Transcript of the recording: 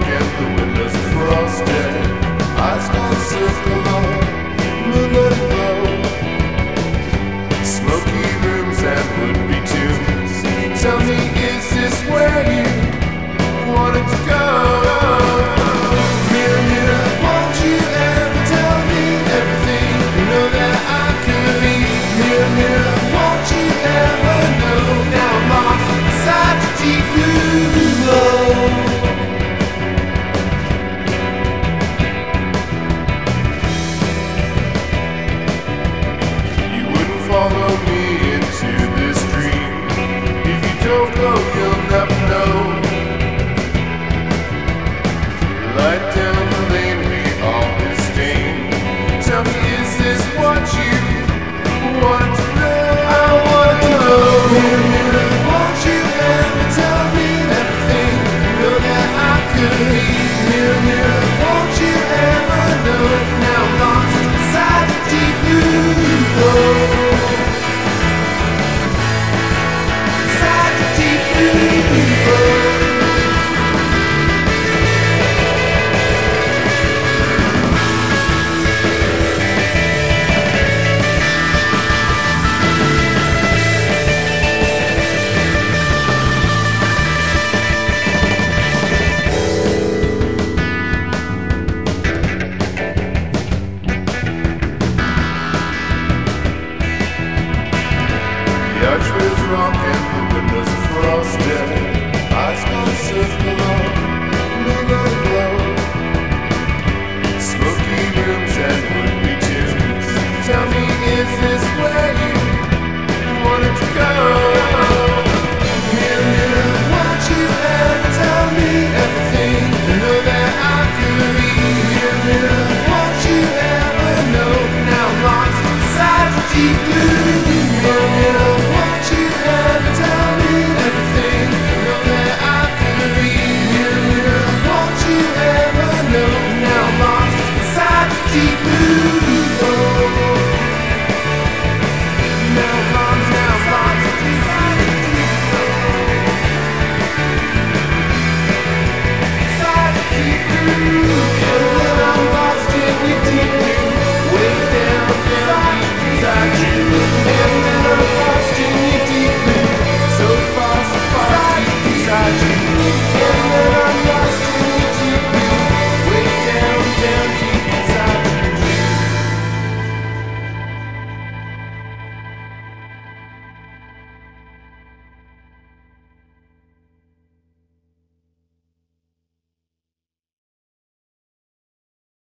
and the windows are frosted. Eyes gone circle on moonlit glow. Smoky rooms and would-be tombs. Tell me, is this where you wanted to go? Mirror, mirror, won't you ever tell me everything you know that I could be? Mirror, mirror, won't you ever know? Now I'm lost inside your deep blue glow. You wouldn't follow me into this dream. If you don't go, you'll never know. Light down.